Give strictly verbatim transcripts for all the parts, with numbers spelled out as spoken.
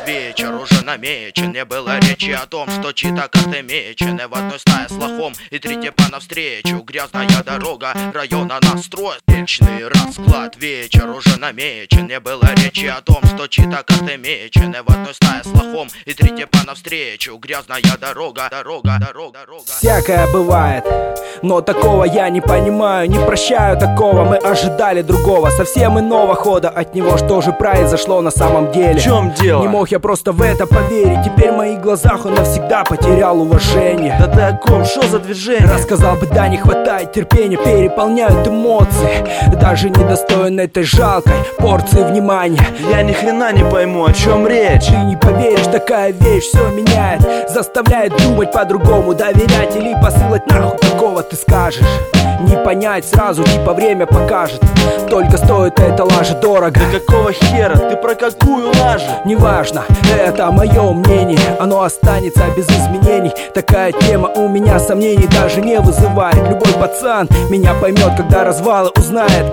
вечер уже намечен. Не было речи о том, что чьи-то карты мечены. В одной стае с лохом и три типа навстречу. Грязная дорога района настрой. Вечный расклад, вечер уже намечен. Не было речи о том, что чьи-то карты мечены. В одной стае с лохом и три типа навстречу. Грязная дорога, дорога, дорога, дорога. Всякое бывает, но такого я не понимаю. Не прощаю такого, мы ожидали другого, совсем иного хода от него. Что же произошло на самом деле? В чем дело? Не мог я просто в это поверить. Теперь в моих глазах он навсегда потерял уважение. Да ты о ком? Что за движение? Рассказал бы, да не хватает терпения. Переполняют эмоции, даже недостоин этой жалкой порции внимания. Я ни хрена не пойму, о чем речь. Ты не поверишь, такая вещь все меняет. Заставляет думать по-другому, доверять или посылать нахуй. Такого ты скажешь не понять сразу, типа время покажет. Только стоит эта лажа дорого. Да какого хера? Ты про какую лажу? Неважно, это мое мнение, оно останется без изменений. Такая тема у меня сомнений даже не вызывает. Любой пацан меня поймет, когда развалы узнает.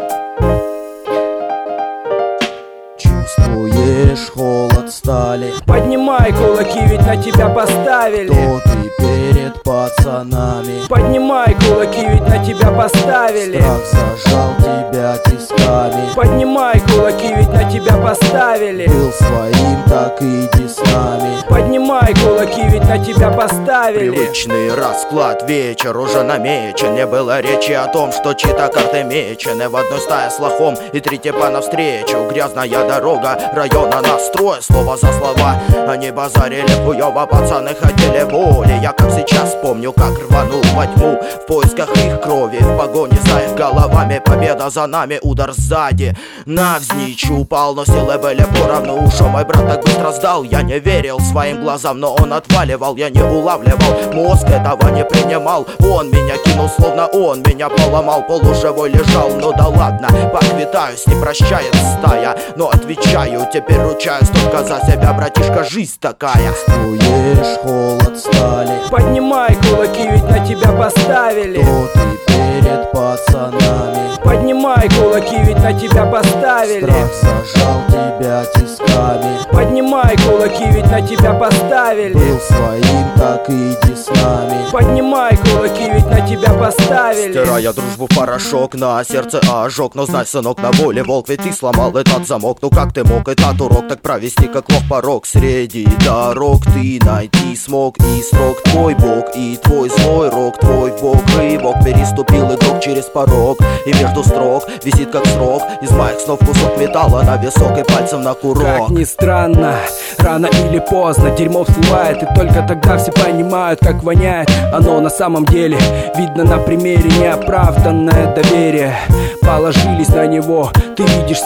Чувствуешь холод стали? Поднимай кулаки, ведь на тебя поставили. Кто ты перед пацанами? Поднимай кулаки, ведь на тебя поставили. Страх зажал тебя тисками. Поднимай кулаки, ведь на тебя поставили. Был своим, так иди с нами. Поднимай кулаки, ведь на тебя поставили. Привычный расклад, вечер уже намечен. Не было речи о том, что чьи-то карты мечены. В одной стае с лохом и три типа навстречу. Грязная дорога района настрой. Слово за слова они базарили хуёво. Пацаны хотели воли. Я как сейчас помню, как рванул во тьму в поисках их крови. В погоне за их головами. Победа за нами, удар сзади. Навзничь упал, но силы были поровну. Шо мой брат так быстро сдал? Я не верил своим глазам, но он отваливал. Я не улавливал, мозг этого не принимал. Он меня кинул, словно он меня поломал. Полуживой лежал, ну да ладно, поквитаюсь, не прощает стая. Но отвечаю, теперь ручаюсь только за себя, братишка, жизнь такая. Чувствуешь холод стали? Поднимай кулаки, ведь на тебя поставили. Кто ты перед пацанами? Поднимай кулаки, ведь на тебя поставили. Страх зажал тебя тисками. Поднимай кулаки, ведь на тебя поставили. Был своим, так иди с нами. Поднимай кулаки, ведь на тебя поставили. Стирая дружбу в порошок, на сердце ожог. Но знай, сынок, на воле волк, ведь ты сломал этот замок. Ну как ты мог этот урок так провести, как лох порог? Среди дорог ты найти смог и срок твой бог, и твой злой рок, твой бог рывок. Переступил игрок через порог, и между строк висит как срок из моих снов кусок металла на висок и пальцем на курок. Как ни странно, рано или поздно дерьмо всплывает, и только тогда все понимают, как воняет оно на самом деле. Видно на примере неоправданное доверие. Положились на него, ты видишь